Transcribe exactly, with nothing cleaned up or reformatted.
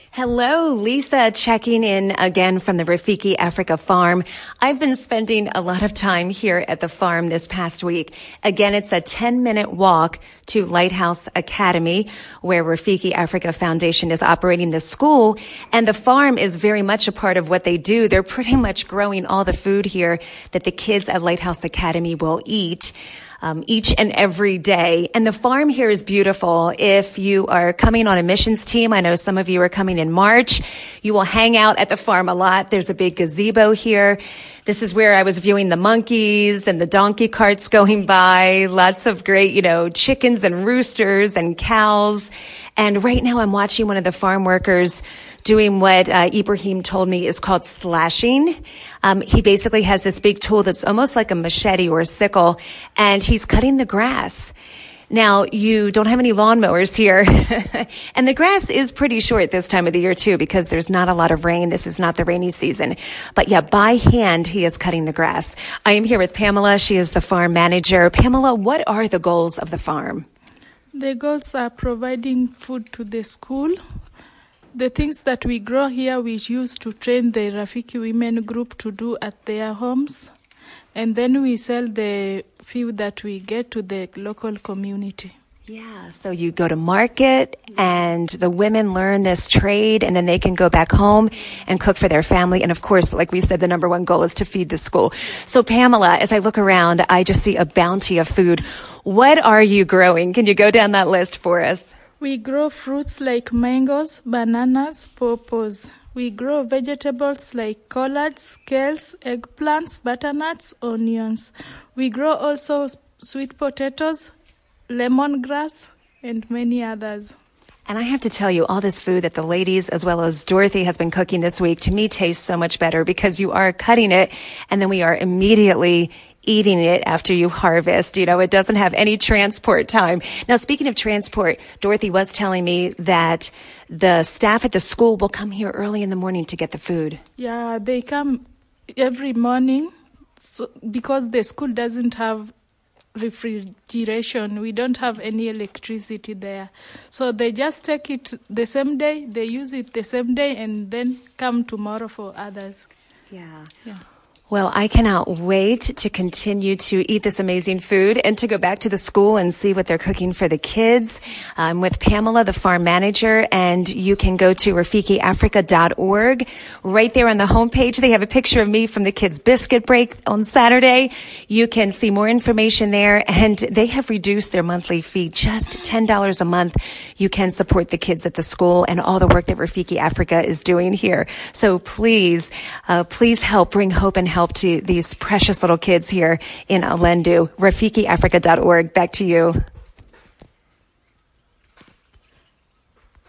Hello, Lisa, checking in again from the Rafiki Africa farm. I've been spending a lot of time here at the farm this past week. Again, it's a ten minute walk to Lighthouse Academy, where Rafiki Africa Foundation is operating the school. And the farm is very much a part of what they do. They're pretty much growing all the food here that the kids at Lighthouse Academy will eat. Um, each and every day. And the farm here is beautiful. If you are coming on a missions team, I know some of you are coming in March, you will hang out at the farm a lot. There's a big gazebo here. This is where I was viewing the monkeys and the donkey carts going by. Lots of great, you know, chickens and roosters and cows. And right now I'm watching one of the farm workers doing what uh, Ibrahim told me is called slashing. Um, he basically has this big tool that's almost like a machete or a sickle, and he's cutting the grass. Now, you don't have any lawnmowers here, and the grass is pretty short this time of the year, too, because there's not a lot of rain. This is not the rainy season. But yeah, by hand, he is cutting the grass. I am here with Pamela. She is the farm manager. Pamela, what are the goals of the farm? The goals are providing food to the school. The things that we grow here, we use to train the Rafiki women group to do at their homes. And then we sell the few that we get to the local community. Yeah, so you go to market and the women learn this trade and then they can go back home and cook for their family. And of course, like we said, the number one goal is to feed the school. So Pamela, as I look around, I just see a bounty of food. What are you growing? Can you go down that list for us? We grow fruits like mangoes, bananas, pawpaws. We grow vegetables like collards, kales, eggplants, butternuts, onions. We grow also sweet potatoes, lemongrass, and many others. And I have to tell you, all this food that the ladies as well as Dorothy has been cooking this week, to me tastes so much better because you are cutting it and then we are immediately eating it after you harvest. You know, it doesn't have any transport time. Now, speaking of transport, Dorothy was telling me that the staff at the school will come here early in the morning to get the food. Yeah, they come every morning so, because the school doesn't have refrigeration. We don't have any electricity there. So they just take it the same day, they use it the same day, and then come tomorrow for others. Yeah. Yeah. Well, I cannot wait to continue to eat this amazing food and to go back to the school and see what they're cooking for the kids. I'm with Pamela, the farm manager, and you can go to rafiki africa dot org. Right there on the homepage, they have a picture of me from the kids' biscuit break on Saturday. You can see more information there, and they have reduced their monthly fee, just ten dollars a month. You can support the kids at the school and all the work that Rafiki Africa is doing here. So please, uh, please help bring hope and help help to these precious little kids here in Alendu. rafiki africa dot org. Back to you.